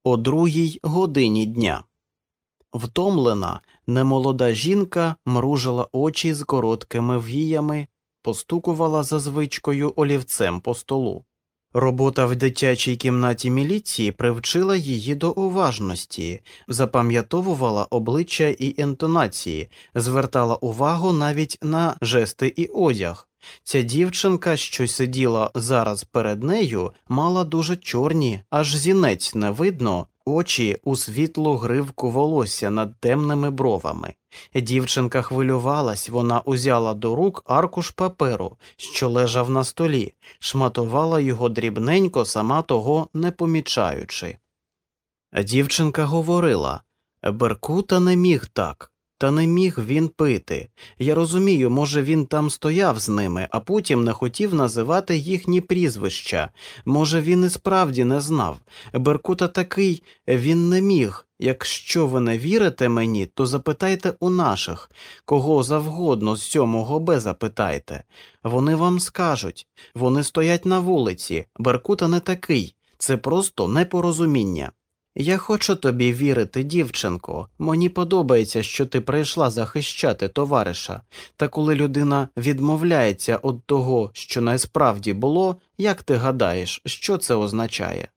О 2 годині дня. Втомлена, немолода жінка мружила очі з короткими віями, постукувала за звичкою олівцем по столу. Робота в дитячій кімнаті міліції привчила її до уважності, запам'ятовувала обличчя і інтонації, звертала увагу навіть на жести і одяг. Ця дівчинка, що сиділа зараз перед нею, мала дуже чорні, аж зінець не видно, очі у світлу гривку волосся над темними бровами. Дівчинка хвилювалась, вона узяла до рук аркуш паперу, що лежав на столі, шматувала його дрібненько, сама того не помічаючи. Дівчинка говорила: «Беркута не міг так, та не міг він пити. Я розумію, може, він там стояв з ними, а потім не хотів називати їхні прізвища. Може, він і справді не знав. Беркута такий, він не міг. Якщо ви не вірите мені, то запитайте у наших. Кого завгодно з 7-го Б запитайте. Вони вам скажуть. Вони стоять на вулиці. Беркута не такий. Це просто непорозуміння». «Я хочу тобі вірити, дівчинко. Мені подобається, що ти прийшла захищати товариша. Та коли людина відмовляється від того, що насправді було, як ти гадаєш, що це означає?»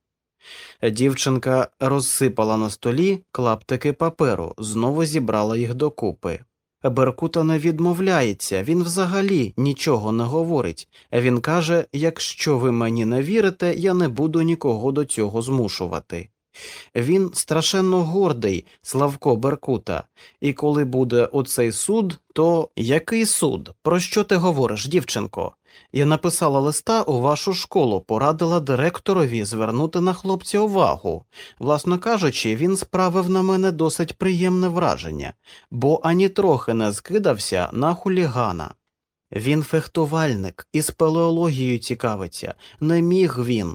Дівчинка розсипала на столі клаптики паперу, знову зібрала їх докупи. «Беркута не відмовляється, він взагалі нічого не говорить. Він каже, якщо ви мені не вірите, я не буду нікого до цього змушувати. Він страшенно гордий, Славко Беркута. І коли буде оцей суд, то… Який суд? Про що ти говориш, дівчинко? Я написала листа у вашу школу, порадила директорові звернути на хлопця увагу. Власно кажучи, він справив на мене досить приємне враження, бо ані трохи не скидався на хулігана. Він фехтувальник, і спелеологією цікавиться. Не міг він».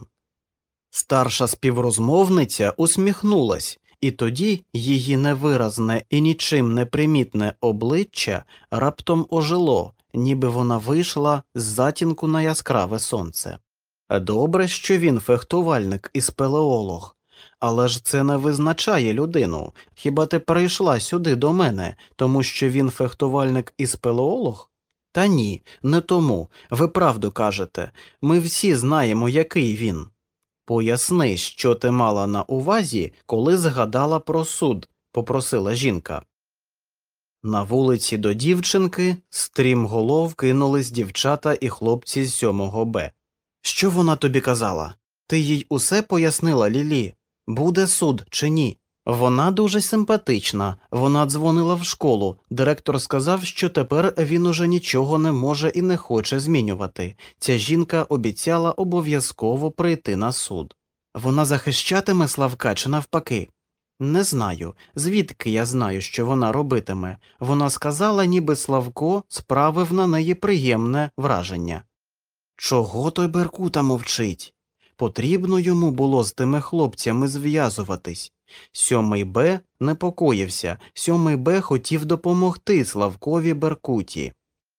Старша співрозмовниця усміхнулась, і тоді її невиразне і нічим не примітне обличчя раптом ожило, ніби вона вийшла з затінку на яскраве сонце. Добре, що він фехтувальник і спелеолог. Але ж це не визначає людину. Хіба ти прийшла сюди до мене, тому що він фехтувальник і спелеолог? Та ні, не тому. Ви правду кажете. Ми всі знаємо, який він. «Поясни, що ти мала на увазі, коли згадала про суд», – попросила жінка. На вулиці до дівчинки стрімголов кинулись дівчата і хлопці з 7-го Б. «Що вона тобі казала? Ти їй усе пояснила, Лілі? Буде суд чи ні?» «Вона дуже симпатична. Вона дзвонила в школу. Директор сказав, що тепер він уже нічого не може і не хоче змінювати. Ця жінка обіцяла обов'язково прийти на суд. Вона захищатиме Славка чи навпаки?» «Не знаю. Звідки я знаю, що вона робитиме? Вона сказала, ніби Славко справив на неї приємне враження». «Чого той Беркута мовчить? Потрібно йому було з тими хлопцями зв'язуватись». 7-й Б непокоївся, 7-й Б хотів допомогти Славкові Беркуті.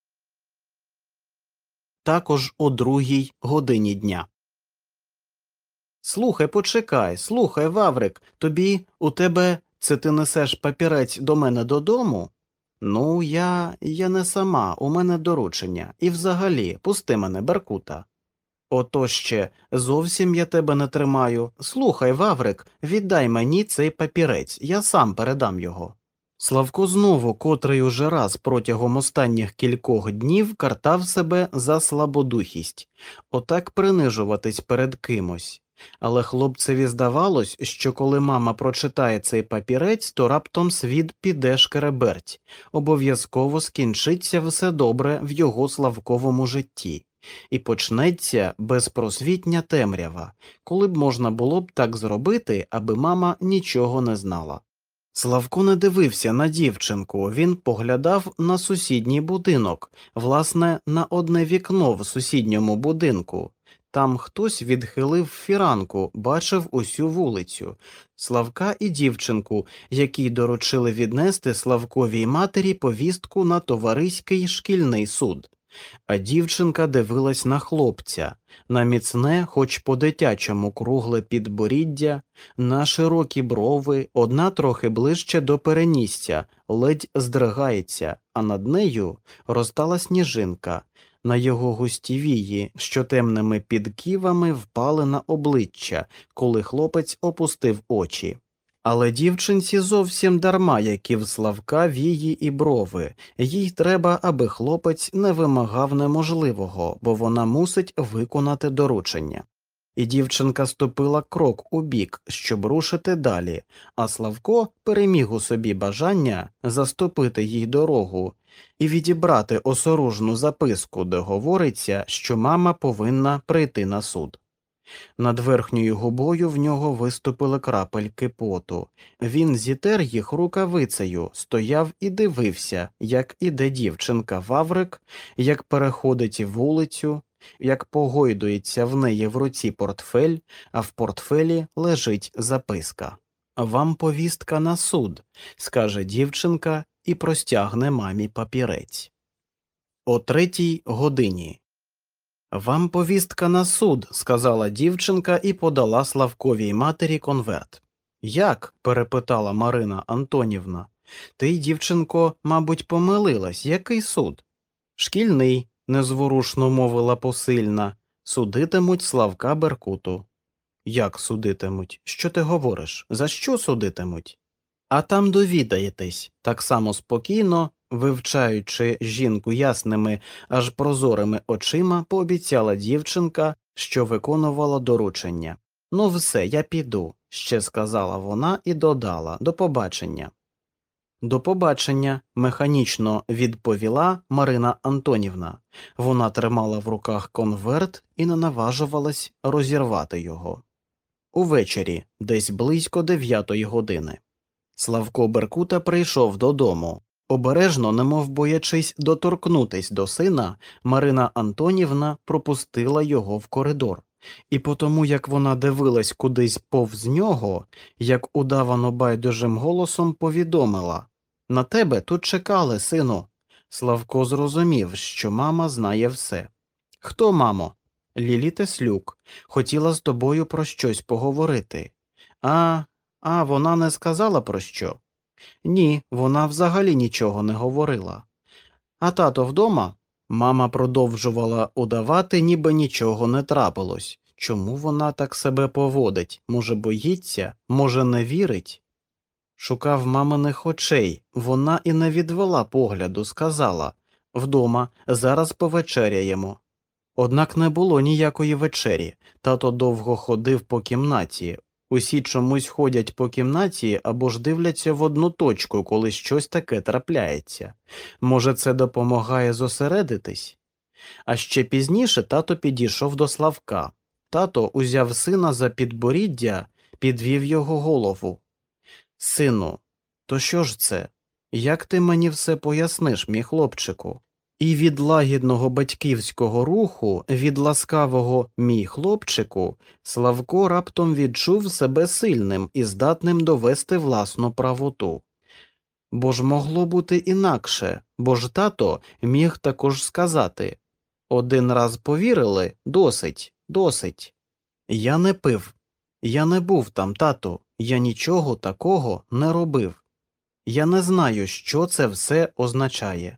Також о 2 годині дня. «Слухай, почекай, слухай, Ваврик, у тебе, це ти несеш папірець до мене додому?» «Ну, я не сама, у мене доручення, і взагалі, пусти мене, Беркута». «Ото ще, зовсім я тебе не тримаю. Слухай, Ваврик, віддай мені цей папірець, я сам передам його». Славко знову, котрий уже раз протягом останніх кількох днів картав себе за слабодухість. Отак принижуватись перед кимось. Але хлопцеві здавалось, що коли мама прочитає цей папірець, то раптом світ піде шкереберть. Обов'язково скінчиться все добре в його Славковому житті. І почнеться безпросвітня темрява, коли б можна було б так зробити, аби мама нічого не знала. Славко не дивився на дівчинку, він поглядав на сусідній будинок, власне, на одне вікно в сусідньому будинку. Там хтось відхилив фіранку, бачив усю вулицю. Славка і дівчинку, якій доручили віднести Славковій матері повістку на товариський шкільний суд. А дівчинка дивилась на хлопця, на міцне, хоч по-дитячому кругле підборіддя, на широкі брови, одна трохи ближче до перенісся, ледь здригається, а над нею розтала сніжинка. На його густі вії, що темними підківами впали на обличчя, коли хлопець опустив очі. Але дівчинці зовсім дарма, які в Славка вії і брови. Їй треба, аби хлопець не вимагав неможливого, бо вона мусить виконати доручення. І дівчинка ступила крок у бік, щоб рушити далі, а Славко переміг у собі бажання заступити їй дорогу і відібрати осоружну записку, де говориться, що мама повинна прийти на суд. Над верхньою губою в нього виступили крапельки поту. Він зітер їх рукавицею, стояв і дивився, як іде дівчинка Ваврик, як переходить вулицю, як погойдується в неї в руці портфель, а в портфелі лежить записка. «Вам повістка на суд», – скаже дівчинка і простягне мамі папірець. О 3 годині. «Вам повістка на суд», – сказала дівчинка і подала Славковій матері конверт. «Як?» – перепитала Марина Антонівна. «Ти, дівчинко, мабуть, помилилась. Який суд?» «Шкільний», – незворушно мовила посильна. «Судитимуть Славка Беркуту». «Як судитимуть? Що ти говориш? За що судитимуть?» «А там довідаєтесь», – так само спокійно, вивчаючи жінку ясними, аж прозорими очима, пообіцяла дівчинка, що виконувала доручення. «Ну все, я піду», – ще сказала вона і додала «до побачення». «До побачення», – механічно відповіла Марина Антонівна. Вона тримала в руках конверт і не наважувалась розірвати його. Увечері, десь близько 9 години. Славко Беркута прийшов додому. Обережно, немов боячись доторкнутись до сина, Марина Антонівна пропустила його в коридор. І потому, як вона дивилась кудись повз нього, як удавано байдужим голосом повідомила: «На тебе тут чекали, сину». Славко зрозумів, що мама знає все. «Хто, мамо?» «Лілі Теслюк. Хотіла з тобою про щось поговорити». А, вона не сказала про що?» «Ні, вона взагалі нічого не говорила». «А тато вдома?» Мама продовжувала удавати, ніби нічого не трапилось. Чому вона так себе поводить? Може, боїться? Може, не вірить? Шукав маминих очей. Вона і не відвела погляду, сказала: «Вдома, зараз повечеряємо». Однак не було ніякої вечері. Тато довго ходив по кімнаті. Усі чомусь ходять по кімнаті або ж дивляться в одну точку, коли щось таке трапляється. Може, це допомагає зосередитись? А ще пізніше тато підійшов до Славка. Тато узяв сина за підборіддя, підвів його голову. «Сину, то що ж це? Як ти мені все поясниш, мій хлопчику?» І від лагідного батьківського руху, від ласкавого «мій хлопчику» Славко раптом відчув себе сильним і здатним довести власну правоту. Бо ж могло бути інакше, бо ж тато міг також сказати: «Один раз повірили, досить, досить». «Я не пив, я не був там, тату, я нічого такого не робив. Я не знаю, що це все означає».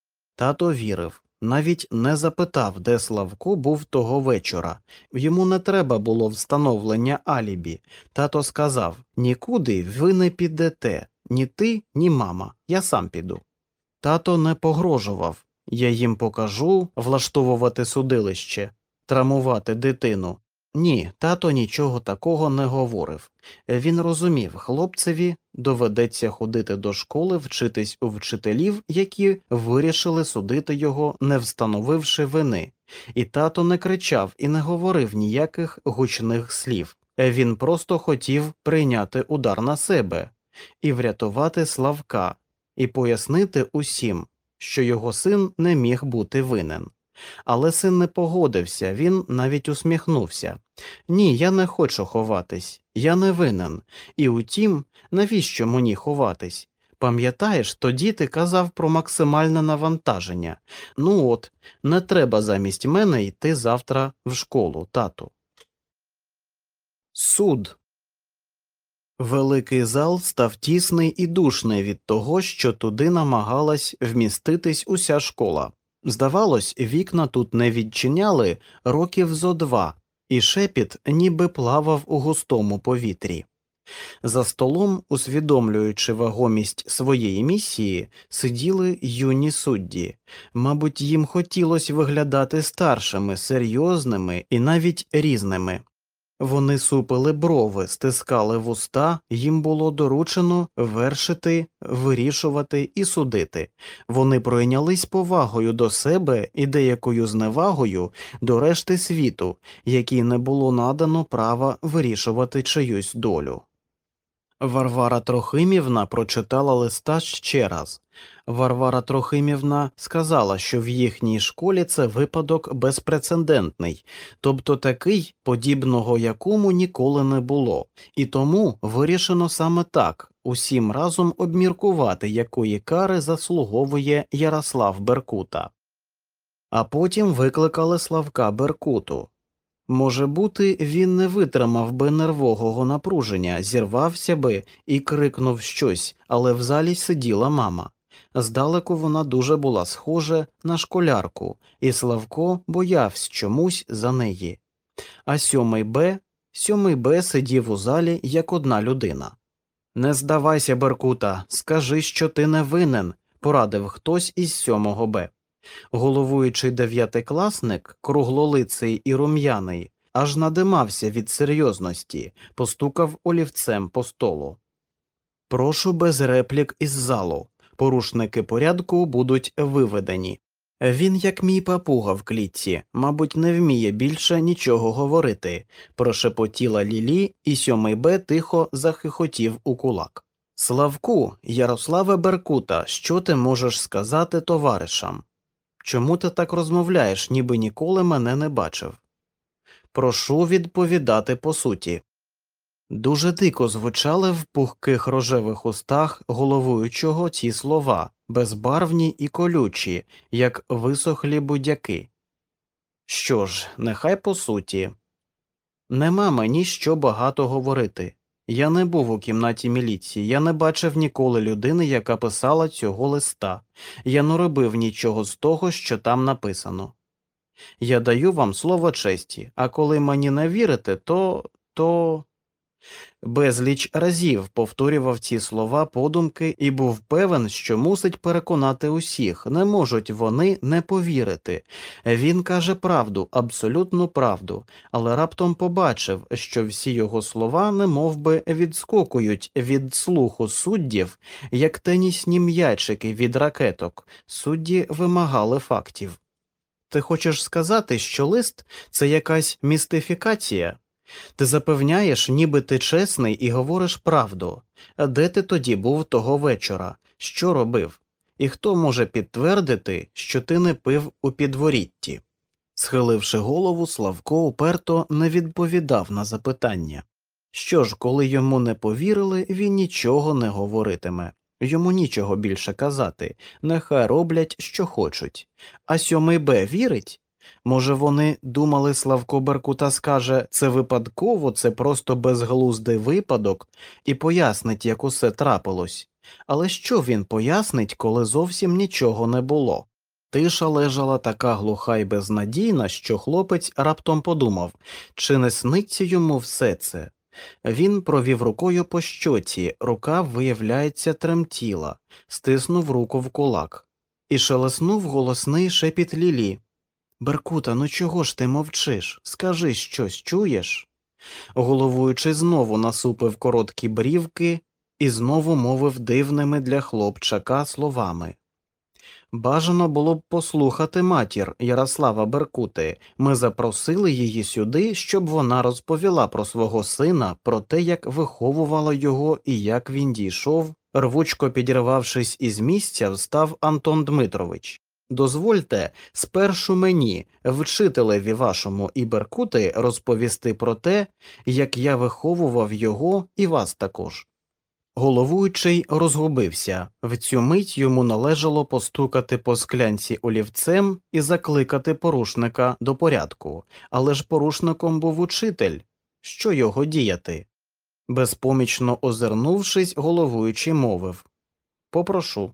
Тато вірив, навіть не запитав, де Славко був того вечора. Йому не треба було встановлення алібі. Тато сказав: «Нікуди ви не підете, ні ти, ні мама, я сам піду». Тато не погрожував: «Я їм покажу влаштовувати судилище, травмувати дитину». Ні, тато нічого такого не говорив. Він розумів, хлопцеві доведеться ходити до школи, вчитись у вчителів, які вирішили судити його, не встановивши вини. І тато не кричав і не говорив ніяких гучних слів. Він просто хотів прийняти удар на себе і врятувати Славка, і пояснити усім, що його син не міг бути винен. Але син не погодився, він навіть усміхнувся. «Ні, я не хочу ховатись, я не винен. І утім, навіщо мені ховатись? Пам'ятаєш, тоді ти казав про максимальне навантаження. Ну от, не треба замість мене йти завтра в школу, тату. Суд. Великий зал став тісний і душний від того, що туди намагалась вміститись уся школа. Здавалось, вікна тут не відчиняли років зо два, і шепіт ніби плавав у густому повітрі. За столом, усвідомлюючи вагомість своєї місії, сиділи юні судді. Мабуть, їм хотілося виглядати старшими, серйозними і навіть різними. Вони супили брови, стискали вуста, їм було доручено вершити, вирішувати і судити. Вони пройнялись повагою до себе і деякою зневагою до решти світу, якій не було надано права вирішувати чиюсь долю. Варвара Трохимівна прочитала листа ще раз. Варвара Трохимівна сказала, що в їхній школі це випадок безпрецедентний, тобто такий, подібного якому ніколи не було, і тому вирішено саме так, усім разом обміркувати, якої кари заслуговує Ярослав Беркута. А потім викликали Славка Беркуту. Може бути, він не витримав би нервового напруження, зірвався би і крикнув щось, але в залі сиділа мама. Здалеку вона дуже була схожа на школярку, і Славко боявся чомусь за неї. А сьомий Б сидів у залі як одна людина. «Не здавайся, Беркута, скажи, що ти не винен», – порадив хтось із 7 Б. Головуючий дев'ятикласник, круглолиций і рум'яний, аж надимався від серйозності, постукав олівцем по столу. «Прошу без реплік із залу. Порушники порядку будуть виведені. Він як мій папуга в клітці, мабуть, не вміє більше нічого говорити», – прошепотіла Лілі, і 7 Б тихо захихотів у кулак. «Славку, Ярославе Беркута, що ти можеш сказати товаришам? Чому ти так розмовляєш, ніби ніколи мене не бачив? Прошу відповідати по суті». Дуже дико звучали в пухких рожевих устах головуючого ці слова, безбарвні і колючі, як висохлі будяки. Що ж, нехай по суті. Нема мені що багато говорити. Я не був у кімнаті міліції, я не бачив ніколи людини, яка писала цього листа. Я не робив нічого з того, що там написано. Я даю вам слово честі, а коли мені не вірите, то… Безліч разів повторював ці слова подумки і був певен, що мусить переконати усіх, не можуть вони не повірити. Він каже правду, абсолютну правду, але раптом побачив, що всі його слова немовби відскокують від слуху суддів, як тенісні м'ячики від ракеток. Судді вимагали фактів. Ти хочеш сказати, що лист – це якась містифікація? Ти запевняєш, ніби ти чесний і говориш правду. А де ти тоді був того вечора? Що робив? І хто може підтвердити, що ти не пив у підворітті? Схиливши голову, Славко уперто не відповідав на запитання. Що ж, коли йому не повірили, він нічого не говоритиме. Йому нічого більше казати, нехай роблять, що хочуть. А 7 Б вірить? Може, вони думали, Славко Беркута скаже, це випадково, це просто безглуздий випадок, і пояснить, як усе трапилось. Але що він пояснить, коли зовсім нічого не було? Тиша лежала така глуха й безнадійна, що хлопець раптом подумав, чи не сниться йому все це? Він провів рукою по щоці, рука, виявляється, тремтіла, стиснув руку в кулак. І шелеснув голосний шепіт Лілі. «Беркута, ну чого ж ти мовчиш? Скажи щось, чуєш?» Головуючий знову насупив короткі брівки і знову мовив дивними для хлопчака словами. «Бажано було б послухати матір Ярослава Беркути. Ми запросили її сюди, щоб вона розповіла про свого сина, про те, як виховувала його і як він дійшов». Рвучко підірвавшись із місця, встав Антон Дмитрович. «Дозвольте спершу мені, вчителеві вашому і Беркути, розповісти про те, як я виховував його і вас також». Головуючий розгубився. В цю мить йому належало постукати по склянці олівцем і закликати порушника до порядку. Але ж порушником був учитель. Що його діяти? Безпомічно озирнувшись, головуючий мовив: «Попрошу».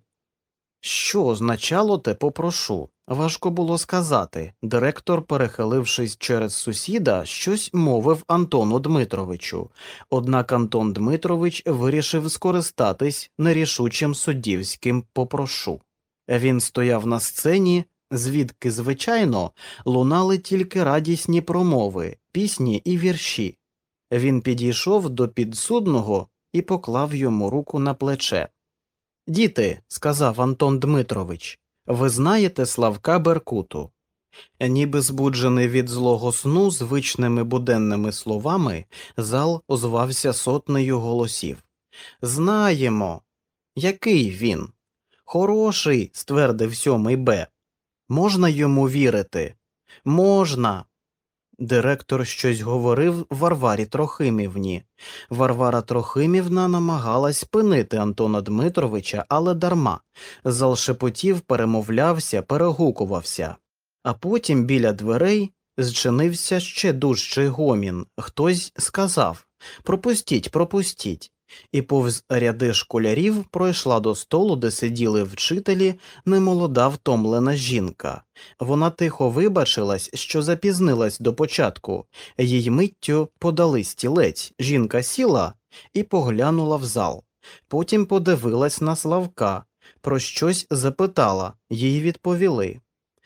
Що означало те «попрошу»? Важко було сказати. Директор, перехилившись через сусіда, щось мовив Антону Дмитровичу. Однак Антон Дмитрович вирішив скористатись нерішучим суддівським «попрошу». Він стояв на сцені, звідки, звичайно, лунали тільки радісні промови, пісні і вірші. Він підійшов до підсудного і поклав йому руку на плече. «Діти», – сказав Антон Дмитрович, – «ви знаєте Славка Беркуту». Ніби збуджений від злого сну звичними буденними словами, зал озвався сотнею голосів. «Знаємо». «Який він?» «Хороший», – ствердив 7 Б. «Можна йому вірити?» «Можна». Директор щось говорив Варварі Трохимівні. Варвара Трохимівна намагалась спинити Антона Дмитровича, але дарма. Зал шепотів, перемовлявся, перегукувався. А потім біля дверей зчинився ще дужчий гомін. Хтось сказав: «Пропустіть, пропустіть». І повз ряди школярів пройшла до столу, де сиділи вчителі, немолода втомлена жінка. Вона тихо вибачилась, що запізнилась до початку. Їй миттю подали стілець, жінка сіла і поглянула в зал. Потім подивилась на Славка, про щось запитала, їй відповіли.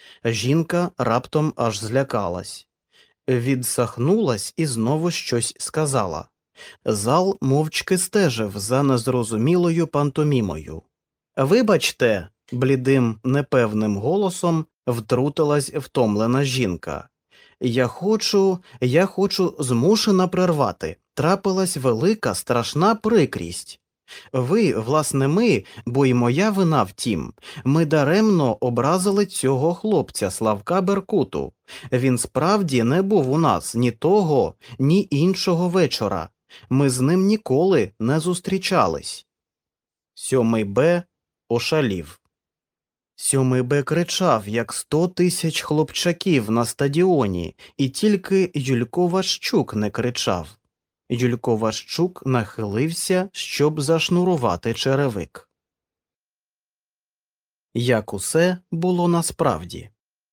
Жінка раптом аж злякалась. Відсахнулась і знову щось сказала. Зал мовчки стежив за незрозумілою пантомімою. «Вибачте», – блідим, непевним голосом втрутилась втомлена жінка. Я хочу змушена прервати. Трапилась велика, страшна прикрість. Ви, власне, ми, бо й моя вина втім, ми даремно образили цього хлопця Славка Беркуту. Він справді не був у нас ні того, ні іншого вечора. Ми з ним ніколи не зустрічались». 7 Б ошалів. 7 Б кричав, як 100 тисяч хлопчаків на стадіоні, і тільки Юлько Ващук не кричав. Юлько Ващук нахилився, щоб зашнурувати черевик. Як усе було насправді.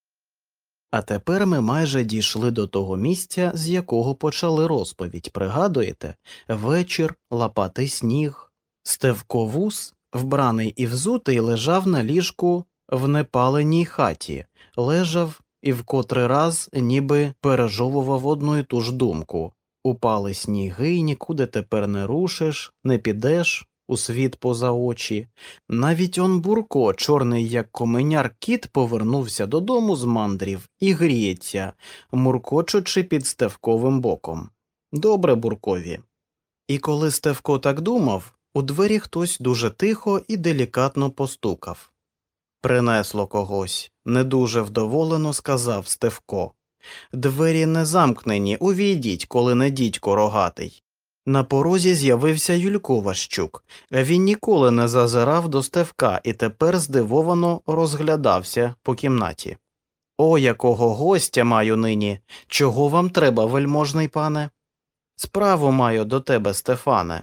А тепер ми майже дійшли до того місця, з якого почали розповідь. Пригадуєте? Вечір, лапатий сніг. Стевко Вус, вбраний і взутий, лежав на ліжку в непаленій хаті. Лежав і в котрий раз ніби пережовував одну і ту ж думку. Упали сніги, нікуди тепер не рушиш, не підеш у світ поза очі. Навіть он Бурко, чорний як коменяр кіт, повернувся додому з мандрів і гріється, муркочучи під Стевковим боком. Добре Буркові. І коли Стевко так думав, у двері хтось дуже тихо і делікатно постукав. «Принесло когось», – не дуже вдоволено сказав Стевко. «Двері не замкнені, увійдіть, коли не дідько рогатий». На порозі з'явився Юлько Ващук. Він ніколи не зазирав до Стевка і тепер здивовано розглядався по кімнаті. «О, якого гостя маю нині! Чого вам треба, вельможний пане?» «Справу маю до тебе, Стефане».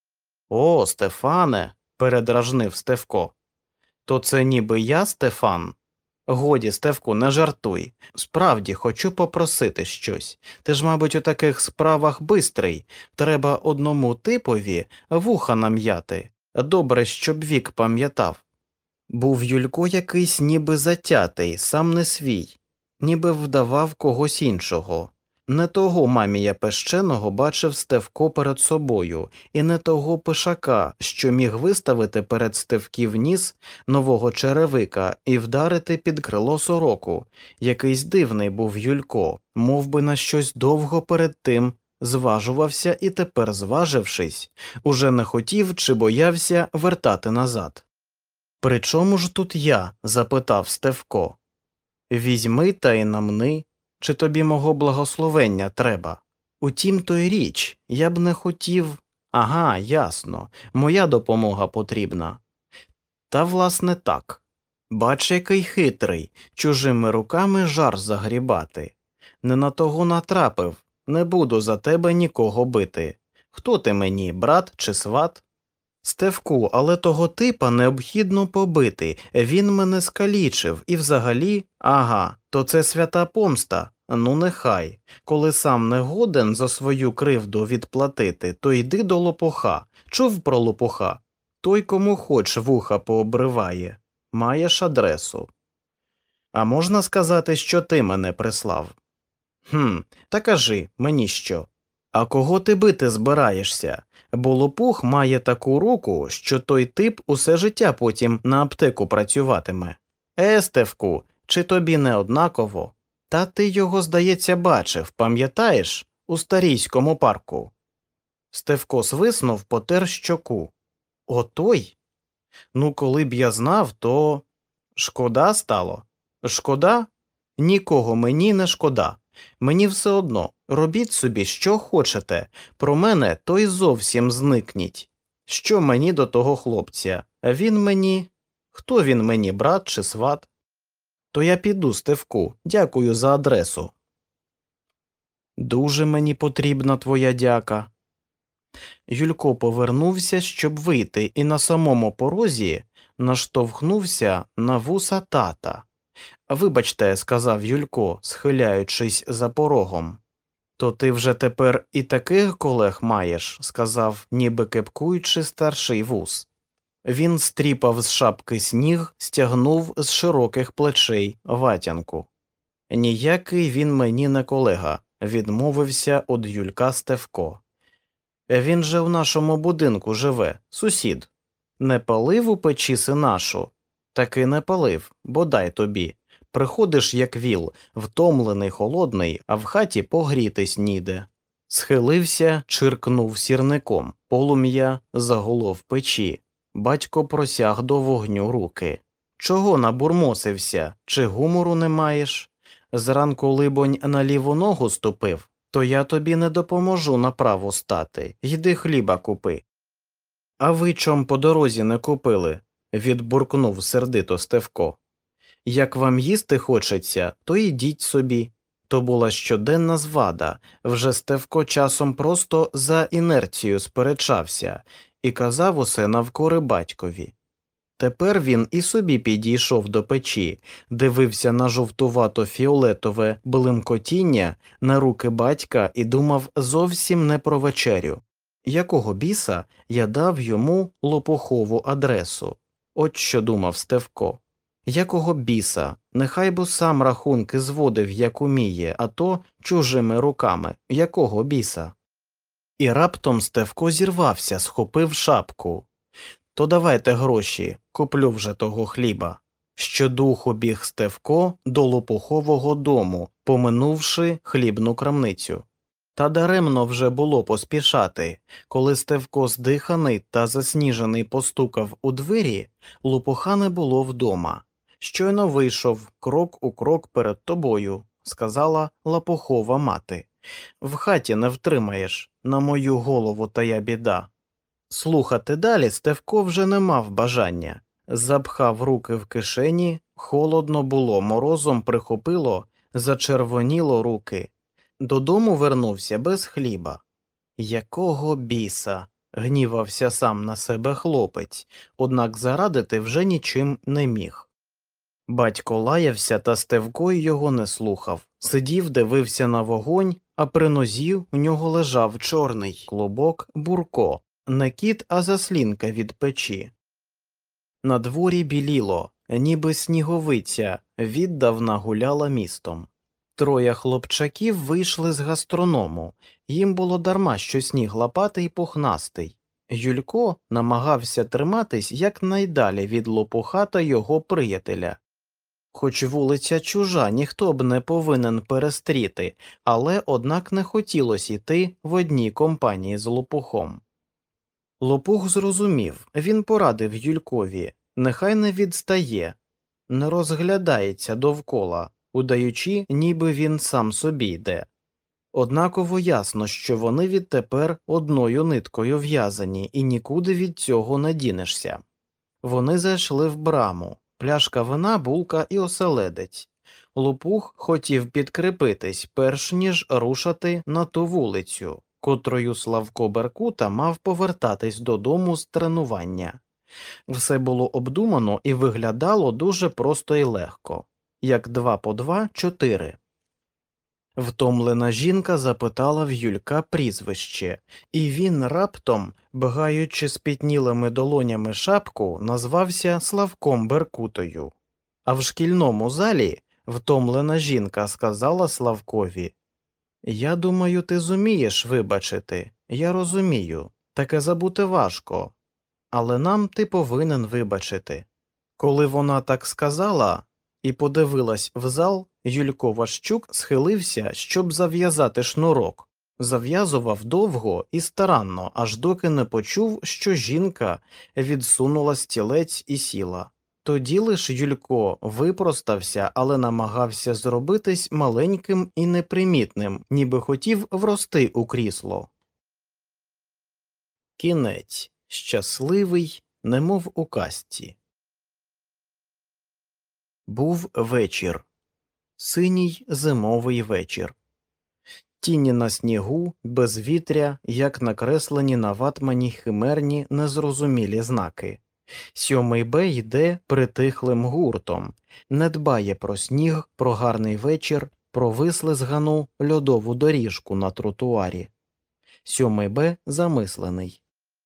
«О, Стефане!» – передражнив Стевко. «То це ніби я, Стефан?» «Годі, Стевку, не жартуй. Справді, хочу попросити щось. Ти ж, мабуть, у таких справах бистрий. Треба одному типові вуха нам'яти. Добре, щоб вік пам'ятав». Був Юлько якийсь ніби затятий, сам не свій, ніби вдавав когось іншого. Не того мамія пещеного бачив Стевко перед собою, і не того пишака, що міг виставити перед Стевків ніс нового черевика і вдарити під крило сороку. Якийсь дивний був Юлько, мов би на щось довго перед тим зважувався і тепер, зважившись, уже не хотів чи боявся вертати назад. «При чому ж тут я?» – запитав Стевко. «Візьми та й намни. Чи тобі мого благословення треба? Утім, то й річ, я б не хотів, Ага, ясно. Моя допомога потрібна. Та власне так. Бач, який хитрий, чужими руками жар загрібати. Не на того натрапив, не буду за тебе нікого бити. Хто ти мені, брат чи сват? Стевку, але того типа необхідно побити, він мене скалічив і взагалі, ага, то це свята помста, ну нехай. Коли сам не годен за свою кривду відплатити, то йди до лопуха. Чув про лопуха? Той кому хоч вуха пообриває. Маєш адресу. А можна сказати, що ти мене прислав? Та кажи, мені що? А кого ти бити збираєшся? Бо лопух має таку руку, що той тип усе життя потім на аптеку працюватиме. Стевку, чи тобі не однаково? Та ти його, здається, бачив, пам'ятаєш, у Старійському парку. Стевко свиснув, потер щоку. Отой? Ну, коли б я знав, то… Шкода стало? Шкода? Нікого мені не шкода. Мені все одно, робіть собі, що хочете, про мене то й зовсім зникніть. Що мені до того хлопця? Він мені… Хто він мені, брат чи сват? То я піду, Стевку, дякую за адресу. Дуже мені потрібна твоя дяка. Юлько повернувся, щоб вийти, і на самому порозі наштовхнувся на вуса тата. Вибачте, сказав Юлько, схиляючись за порогом. То ти вже тепер і таких колег маєш, сказав, ніби кепкуючи старший вус. Він стріпав з шапки сніг, стягнув з широких плечей ватянку. Ніякий він мені не колега, відмовився од Юлька Стевко. Він же в нашому будинку живе, сусід. Не палив у печі синашу? Таки не палив, бодай тобі. Приходиш, як віл, втомлений, холодний, а в хаті погрітись ніде. Схилився, чиркнув сірником, полум'я загуло в печі. Батько просяг до вогню руки. Чого набурмосився? Чи гумору не маєш? Зранку, либонь, на ліву ногу ступив? То я тобі не допоможу направо стати. Йди хліба купи. А ви чом по дорозі не купили? Відбуркнув сердито Стевко. Як вам їсти хочеться, то йдіть собі. То була щоденна звада, вже Стевко часом просто за інерцію сперечався і казав усе навкори батькові. Тепер він і собі підійшов до печі, дивився на жовтувато-фіолетове блимкотіння на руки батька і думав зовсім не про вечерю. Якого біса я дав йому лопухову адресу? От що думав Стевко. Якого біса? Нехай би сам рахунки зводив, як уміє, а то чужими руками. Якого біса? І раптом Стевко зірвався, схопив шапку. То давайте гроші, куплю вже того хліба. Щодуху біг Стевко до лопухового дому, поминувши хлібну крамницю. Та даремно вже було поспішати. Коли Стевко здиханий та засніжений постукав у двері, лопуха не було вдома. Щойно вийшов, крок у крок перед тобою, сказала лопухова мати. В хаті не втримаєш, на мою голову тая біда. Слухати далі Стевко вже не мав бажання. Запхав руки в кишені, холодно було, морозом прихопило, зачервоніло руки. Додому вернувся без хліба. Якого біса? Гнівався сам на себе хлопець, однак зарадити вже нічим не міг. Батько лаявся, та Стевко його не слухав. Сидів, дивився на вогонь, а при нозі у нього лежав чорний клубок Бурко. Не кіт, а заслінка від печі. На дворі біліло, ніби сніговиця, віддавна гуляла містом. Троє хлопчаків вийшли з гастроному, їм було дарма, що сніг лапатий і пухнастий. Юлько намагався триматись якнайдалі від лопуха та його приятеля. Хоч вулиця чужа, ніхто б не повинен перестріти, але однак не хотілося йти в одній компанії з лопухом. Лопух зрозумів, він порадив Юлькові, нехай не відстає, не розглядається довкола, удаючи, ніби він сам собі йде. Однаково ясно, що вони відтепер одною ниткою в'язані і нікуди від цього не дінешся. Вони зайшли в браму, пляшка вина, булка і оселедець. Лопух хотів підкріпитись, перш ніж рушати на ту вулицю, котрою Славко Беркута мав повертатись додому з тренування. Все було обдумано і виглядало дуже просто і легко, як 2 по 2 – 4. Втомлена жінка запитала в Юлька прізвище, і він раптом, бгаючи спітнілими долонями шапку, назвався Славком Беркутою. А в шкільному залі втомлена жінка сказала Славкові: «Я думаю, ти зумієш вибачити. Я розумію. Таке забути важко. Але нам ти повинен вибачити». Коли вона так сказала і подивилась в зал, Юлько Ващук схилився, щоб зав'язати шнурок. Зав'язував довго і старанно, аж доки не почув, що жінка відсунула стілець і сіла. Тоді лиш Юлько випростався, але намагався зробитись маленьким і непримітним, ніби хотів врости у крісло. Кінець. Щасливий, немов у казці. Був вечір. Синій зимовий вечір. Тіні на снігу, безвітря, як накреслені на ватмані химерні незрозумілі знаки. 7 Б йде притихлим гуртом, не дбає про сніг, про гарний вечір, про вислизгану льодову доріжку на тротуарі. 7 Б замислений.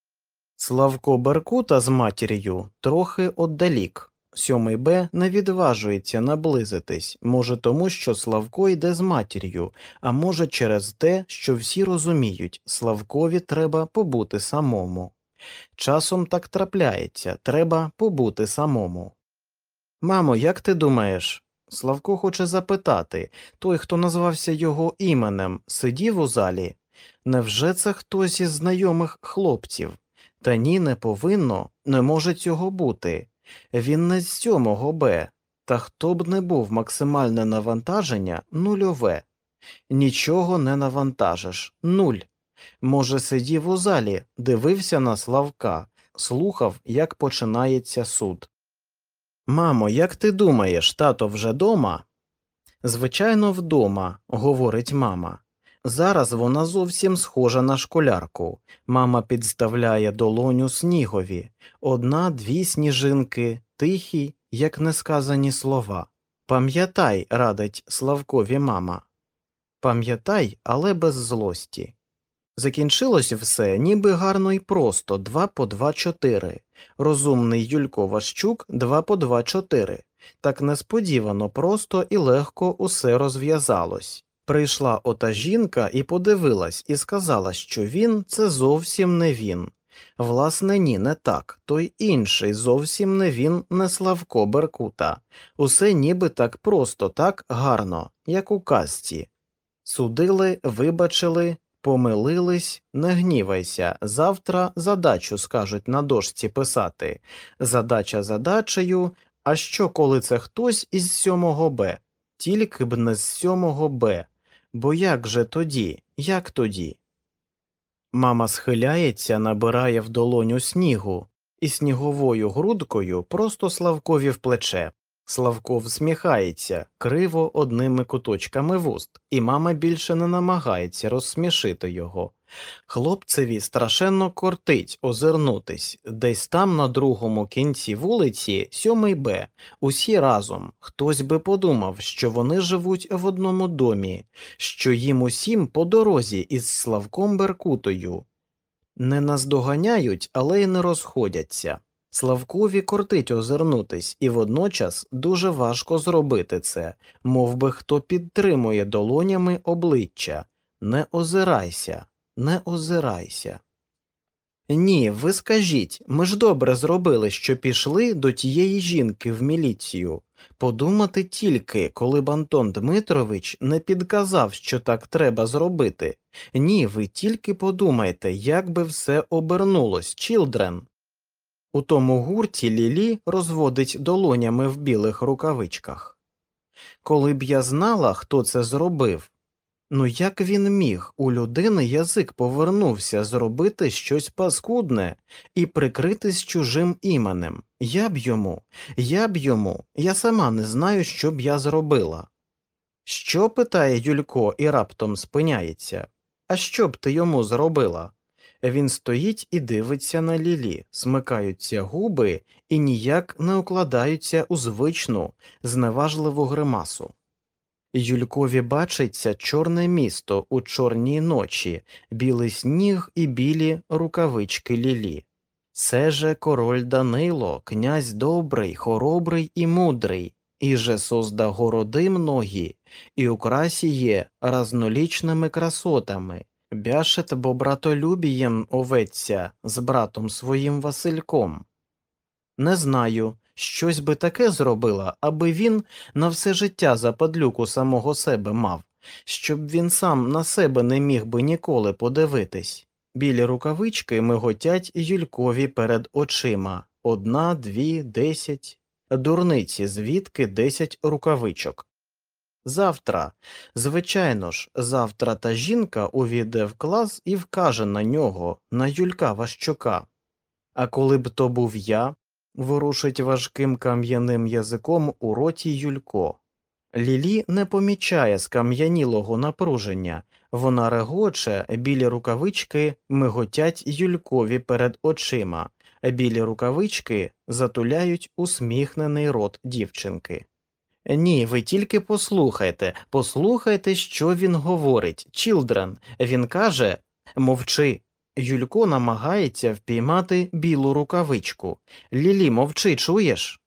Славко Беркута з матір'ю трохи отдалік. 7 Б не відважується наблизитись, може тому, що Славко йде з матір'ю, а може через те, що всі розуміють, Славкові треба побути самому. Часом так трапляється, треба побути самому. «Мамо, як ти думаєш?» Славко хоче запитати, той, хто назвався його іменем, сидів у залі? Невже це хтось із знайомих хлопців? Та ні, не повинно, не може цього бути. Він не з 7 Б, та хто б не був, максимальне навантаження – нульове. Нічого не навантажиш, нуль. Може, сидів у залі, дивився на Славка, слухав, як починається суд. «Мамо, як ти думаєш, тато вже дома?» «Звичайно, вдома», – говорить мама. Зараз вона зовсім схожа на школярку. Мама підставляє долоню снігові. 1-2 сніжинки, тихі, як несказані слова. «Пам'ятай», – радить Славкові мама. «Пам'ятай, але без злості». Закінчилось все ніби гарно і просто, 2 по 2 – 4. Розумний Юлько Ващук 2 по 2 – 4. Так несподівано, просто і легко усе розв'язалось. Прийшла ота жінка і подивилась, і сказала, що він – це зовсім не він. Власне, ні, не так. Той інший зовсім не він, не Славко Беркута. Усе ніби так просто, так гарно, як у казці. Судили, вибачили, помилились, не гнівайся, завтра задачу скажуть на дошці писати. Задача задачею, а що коли це хтось із 7 Б? Тільки б не з 7 Б. Бо як же тоді, як тоді? Мама схиляється, набирає в долоню снігу і сніговою грудкою просто Славкові в плече. Славко всміхається, криво одними куточками вуст, і мама більше не намагається розсмішити його. Хлопцеві страшенно кортить озирнутись. Десь там на другому кінці вулиці 7 Б. Усі разом. Хтось би подумав, що вони живуть в одному домі, що їм усім по дорозі із Славком Беркутою. Не наздоганяють, але й не розходяться. Славкові кортить озирнутись, і водночас дуже важко зробити це, мов би хто підтримує долонями обличчя. Не озирайся, не озирайся. Ні, ви скажіть, ми ж добре зробили, що пішли до тієї жінки в міліцію. Подумати тільки, коли б Антон Дмитрович не підказав, що так треба зробити. Ні, ви тільки подумайте, як би все обернулось, чілдрен. У тому гурті Лілі розводить долонями в білих рукавичках. Коли б я знала, хто це зробив. Ну як він міг? У людини язик повернувся зробити щось паскудне і прикритись чужим іменем. Я б йому, я сама не знаю, що б я зробила. Що? Питає Юлько і раптом спиняється. А що б ти йому зробила? Він стоїть і дивиться на Лілі, смикаються губи і ніяк не укладаються у звичну, зневажливу гримасу. Юлькові бачиться чорне місто у чорній ночі, білий сніг і білі рукавички Лілі. Це же король Данило, князь добрий, хоробрий і мудрий, і же созда городи многі, і украсіє разнолічними красотами, бяшет бо братолюбієм оветься з братом своїм Васильком. Не знаю, щось би таке зробила, аби він на все життя западлюку самого себе мав, щоб він сам на себе не міг би ніколи подивитись. Білі рукавички миготять Юлькові перед очима. 1, 2, 10. Дурниці, звідки 10 рукавичок? Завтра, звичайно ж, завтра та жінка увійде в клас і вкаже на нього, на Юлька Ващука. А коли б то був я, ворушить важким кам'яним язиком у роті Юлько. Лілі не помічає скам'янілого напруження, вона регоче, білі рукавички миготять Юлькові перед очима, білі рукавички затуляють усміхнений рот дівчинки. Ні, ви тільки послухайте, що він говорить. Чілдрен, він каже, мовчи. Юлько намагається впіймати білу рукавичку. Лілі, мовчи, чуєш?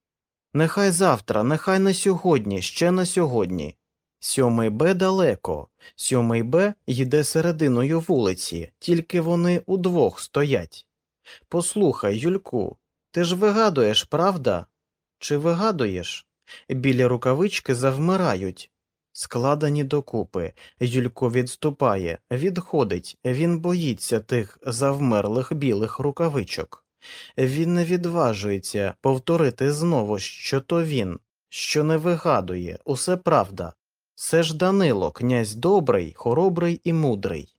Нехай завтра, нехай не сьогодні, ще не сьогодні. 7 Б далеко. 7 Б йде серединою вулиці, тільки вони удвох стоять. Послухай, Юльку, ти ж вигадуєш, правда? Чи вигадуєш? Білі рукавички завмирають, складені докупи. Юлько відступає, відходить, він боїться тих завмерлих білих рукавичок. Він не відважується повторити знову, що то він, що не вигадує, усе правда. Це ж Данило, князь добрий, хоробрий і мудрий.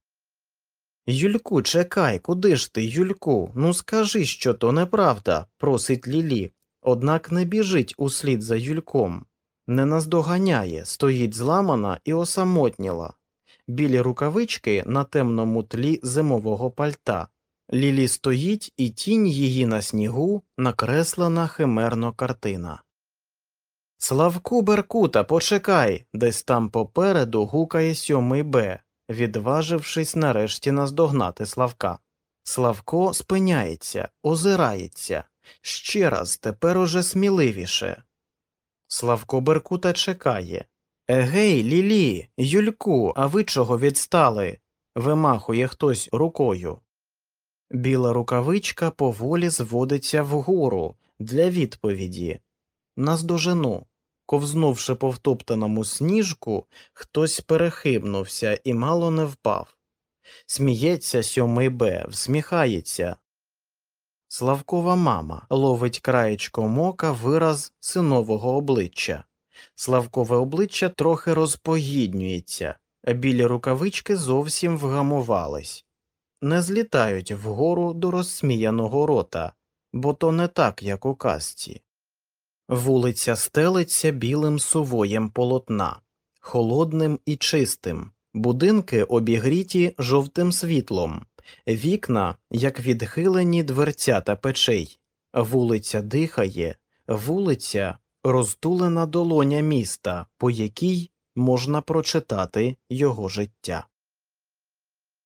Юльку, чекай, куди ж ти, Юльку? Ну скажи, що то неправда, просить Лілі. Однак не біжить услід за Юльком, не наздоганяє, стоїть зламана і осамотніла. Білі рукавички на темному тлі зимового пальта. Лілі стоїть, і тінь її на снігу накреслена химерно картина. Славку Беркута, почекай, десь там попереду гукає 7 Б, відважившись нарешті наздогнати Славка. Славко спиняється, озирається. Ще раз, тепер уже сміливіше. Славко Беркута чекає. Егей, Лілі, Юльку, а ви чого відстали? Вимахує хтось рукою. Біла рукавичка поволі зводиться вгору для відповіді. Наздожену. Ковзнувши по втоптаному сніжку, хтось перехибнувся і мало не впав. Сміється 7 Б, всміхається. Славкова мама ловить краєчком ока вираз синового обличчя. Славкове обличчя трохи розпогіднюється, а білі рукавички зовсім вгамувались. Не злітають вгору до розсміяного рота, бо то не так, як у казці. Вулиця стелиться білим сувоєм полотна, холодним і чистим, будинки обігріті жовтим світлом, вікна, як відхилені дверцята печей, вулиця дихає, вулиця – розтулена долоня міста, по якій можна прочитати його життя.